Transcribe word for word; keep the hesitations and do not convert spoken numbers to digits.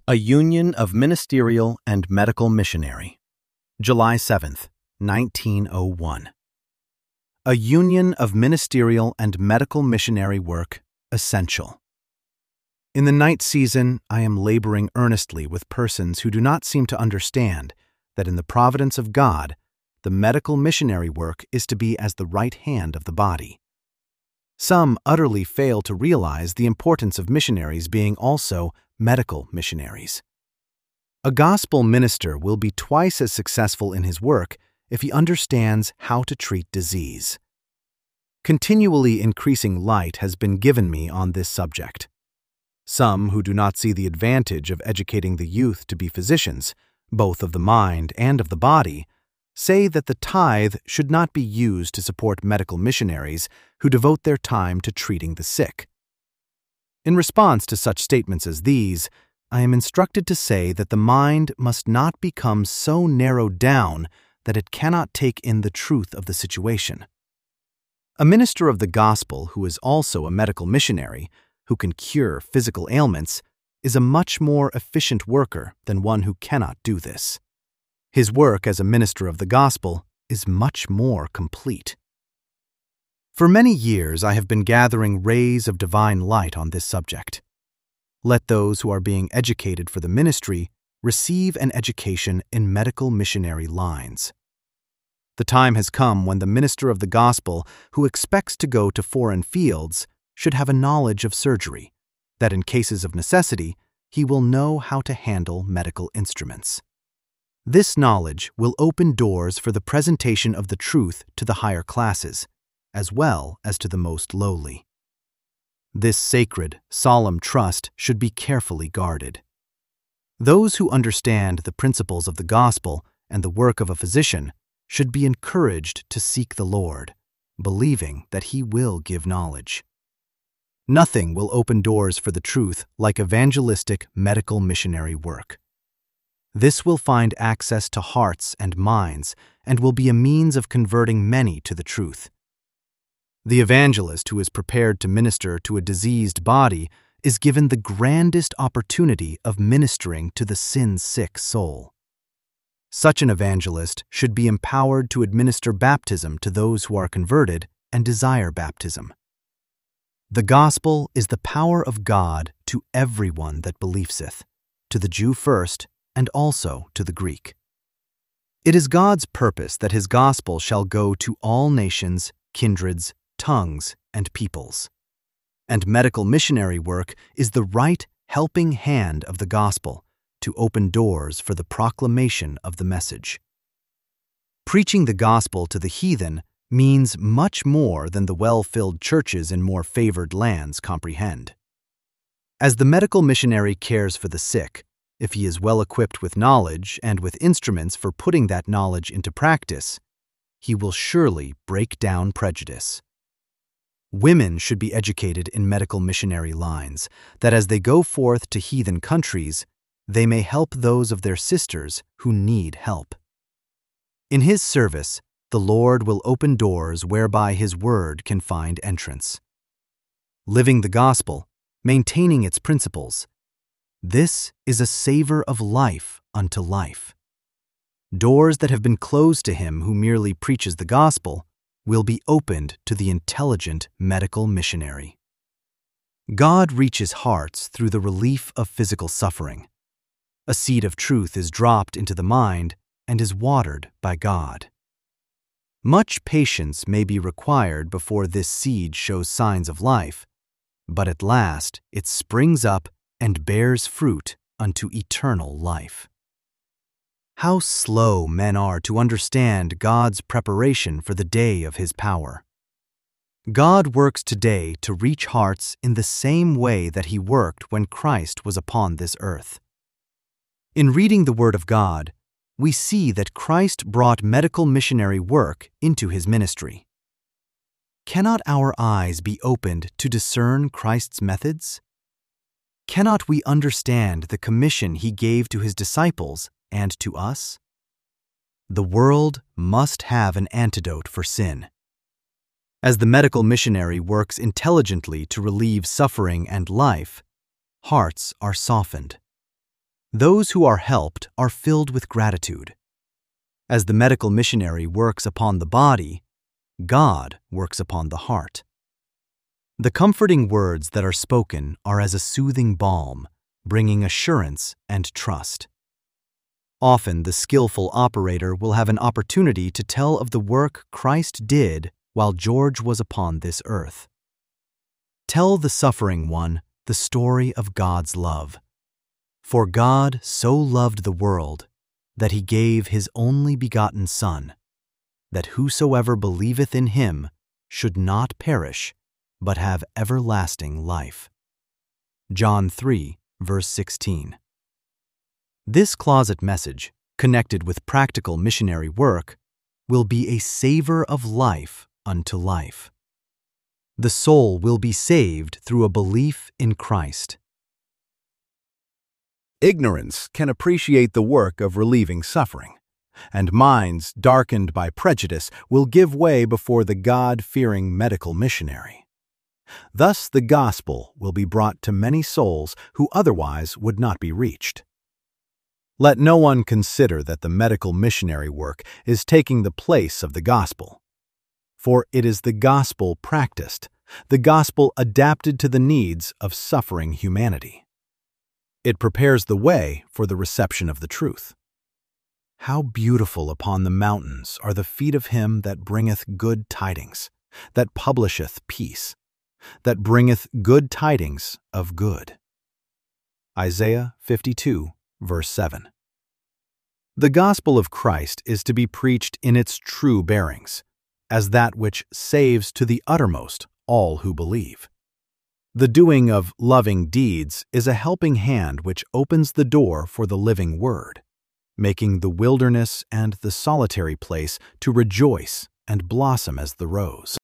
A Union of Ministerial and Medical Missionary, July seventh, nineteen oh one. A Union of Ministerial and Medical Missionary Work Essential. In the night season, I am laboring earnestly with persons who do not seem to understand that in the providence of God, the medical missionary work is to be as the right hand of the body. Some utterly fail to realize the importance of missionaries being also medical missionaries. A gospel minister will be twice as successful in his work if he understands how to treat disease. Continually increasing light has been given me on this subject. Some who do not see the advantage of educating the youth to be physicians, both of the mind and of the body, say that the tithe should not be used to support medical missionaries who devote their time to treating the sick. In response to such statements as these, I am instructed to say that the mind must not become so narrowed down that it cannot take in the truth of the situation. A minister of the gospel who is also a medical missionary, who can cure physical ailments, is a much more efficient worker than one who cannot do this. His work as a minister of the gospel is much more complete. For many years I have been gathering rays of divine light on this subject. Let those who are being educated for the ministry receive an education in medical missionary lines. The time has come when the minister of the gospel who expects to go to foreign fields should have a knowledge of surgery, that in cases of necessity he will know how to handle medical instruments. This knowledge will open doors for the presentation of the truth to the higher classes, as well as to the most lowly. This sacred, solemn trust should be carefully guarded. Those who understand the principles of the gospel and the work of a physician should be encouraged to seek the Lord, believing that He will give knowledge. Nothing will open doors for the truth like evangelistic medical missionary work. This will find access to hearts and minds and will be a means of converting many to the truth. The evangelist who is prepared to minister to a diseased body is given the grandest opportunity of ministering to the sin-sick soul. Such an evangelist should be empowered to administer baptism to those who are converted and desire baptism. The gospel is the power of God to everyone that believeth, to the Jew first, and also to the Greek. It is God's purpose that His gospel shall go to all nations, kindreds, tongues, and peoples. And medical missionary work is the right helping hand of the gospel to open doors for the proclamation of the message. Preaching the gospel to the heathen means much more than the well-filled churches in more favored lands comprehend. As the medical missionary cares for the sick, if he is well equipped with knowledge and with instruments for putting that knowledge into practice, he will surely break down prejudice. Women should be educated in medical missionary lines, that as they go forth to heathen countries, they may help those of their sisters who need help. In His service, the Lord will open doors whereby His word can find entrance. Living the gospel, maintaining its principles, this is a savor of life unto life. Doors that have been closed to him who merely preaches the gospel will be opened to the intelligent medical missionary. God reaches hearts through the relief of physical suffering. A seed of truth is dropped into the mind and is watered by God. Much patience may be required before this seed shows signs of life, but at last it springs up and bears fruit unto eternal life. How slow men are to understand God's preparation for the day of His power. God works today to reach hearts in the same way that He worked when Christ was upon this earth. In reading the Word of God, we see that Christ brought medical missionary work into His ministry. Cannot our eyes be opened to discern Christ's methods? Cannot we understand the commission He gave to His disciples and to us? The world must have an antidote for sin. As the medical missionary works intelligently to relieve suffering and life, hearts are softened. Those who are helped are filled with gratitude. As the medical missionary works upon the body, God works upon the heart. The comforting words that are spoken are as a soothing balm, bringing assurance and trust. Often the skillful operator will have an opportunity to tell of the work Christ did while George was upon this earth. Tell the suffering one the story of God's love. For God so loved the world that he gave his only begotten Son, that whosoever believeth in him should not perish, but have everlasting life. John three, verse sixteen. This closet message, connected with practical missionary work, will be a savor of life unto life. The soul will be saved through a belief in Christ. Ignorance can appreciate the work of relieving suffering, and minds darkened by prejudice will give way before the God-fearing medical missionary. Thus the gospel will be brought to many souls who otherwise would not be reached. Let no one consider that the medical missionary work is taking the place of the gospel, for it is the gospel practiced, the gospel adapted to the needs of suffering humanity. It prepares the way for the reception of the truth. How beautiful upon the mountains are the feet of him that bringeth good tidings, that publisheth peace, that bringeth good tidings of good. Isaiah fifty-two, verse seven. The gospel of Christ is to be preached in its true bearings, as that which saves to the uttermost all who believe. The doing of loving deeds is a helping hand which opens the door for the living word, making the wilderness and the solitary place to rejoice and blossom as the rose.